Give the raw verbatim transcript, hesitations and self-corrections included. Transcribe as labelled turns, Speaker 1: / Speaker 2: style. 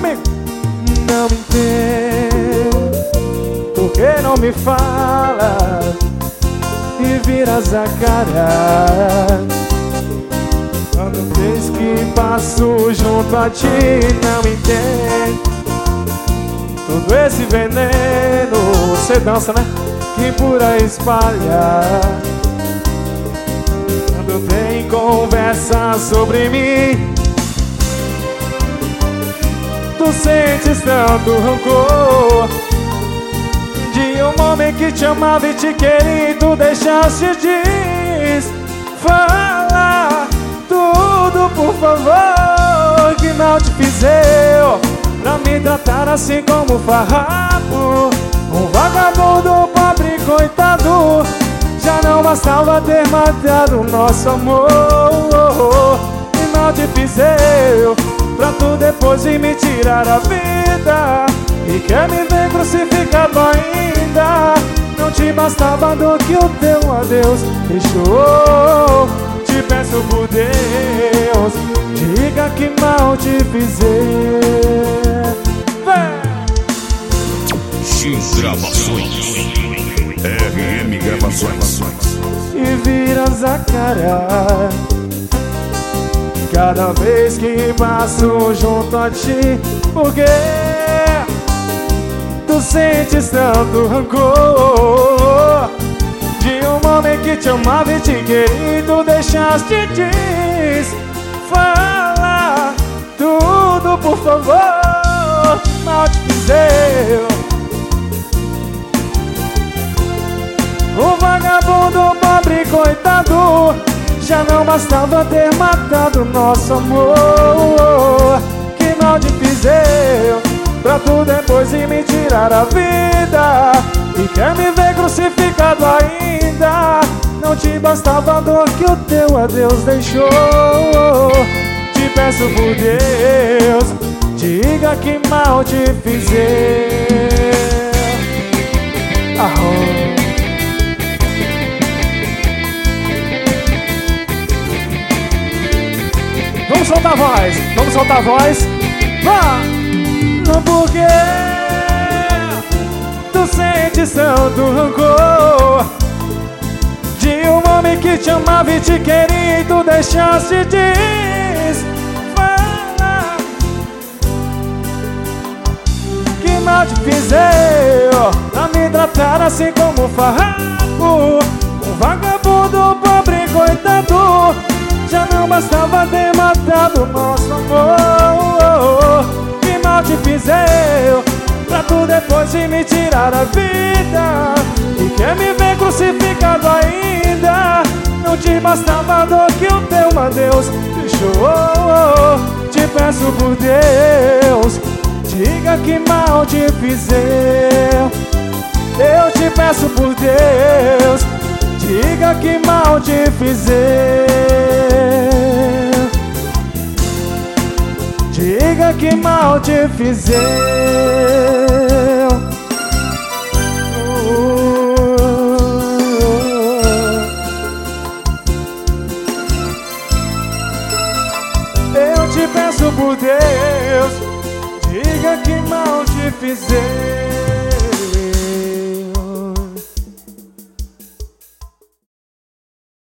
Speaker 1: comigo. Não entendo por que não me fala e viras a cara quando vez que passo junto a ti. Não entendo todo esse veneno, cê dança, né? Que por aí espalha quando tem conversa sobre mim. Tu sentes tanto rancor de um homem que te amava e te queria e tu deixaste de falar tudo, por favor. Que mal te fiz eu pra me tratar assim como farrapo, um vagabundo, pobre, coitado. Já não bastava ter matado nosso amor. Que mal te fiz eu pra tu depois vir me tirar a vida e quer me ver crucificado ainda. Não te bastava a dor que o teu adeus deixou. Te peço por Deus, diga que mal te fiz eu.
Speaker 2: X Gravações, R M Gravações.
Speaker 1: E viras a cara cada vez que passo junto a ti. Porque tu sentes tanto rancor de um homem que te amava e te queria e tu deixaste de falar tudo, por favor. Mal te fiz eu, o vagabundo, pobre, coitado. Já não bastava ter matado nosso amor. Que mal te fiz eu pra tu depois ir me tirar a vida e quer me ver crucificado ainda. Não te bastava a dor que o teu adeus deixou. Te peço por Deus, diga que mal te fiz eu. Arro. Vamos soltar a voz, vamos soltar a voz. Vá! Não, porque tu sentes tanto rancor de um homem que te amava e te queria e tu deixaste de falar. Que mal te fiz eu pra me tratar assim como farrapo, um vagabundo, pobre, coitado. Já não bastava ter matado nosso amor. Que mal te fiz eu pra tu depois de me tirar a vida e quer me ver crucificado ainda. Não te bastava a dor que o teu adeus deixou. Te peço por Deus, diga que mal te fiz eu. Eu te peço por Deus, diga que mal te fiz eu. Diga que mal te fiz eu. Eu te peço por Deus, diga que mal te fiz eu.